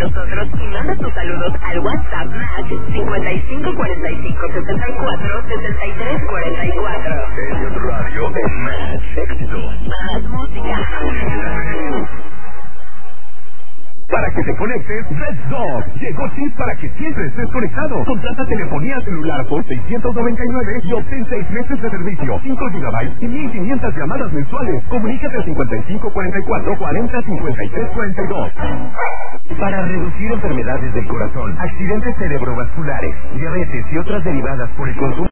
nosotros y manda tus saludos al WhatsApp Match 5544-64-6344. Elliot Radio en Match. Éxitos. Más música. Para que te conectes, Red Dog. Llegó Chip para que siempre estés conectado. Contrata telefonía celular por $699 y obtén 6 meses de servicio, 5 GB y 1,500 llamadas mensuales. Comunícate al 5544-405342. Para reducir enfermedades del corazón, accidentes cerebrovasculares, diabetes y otras derivadas por el consumo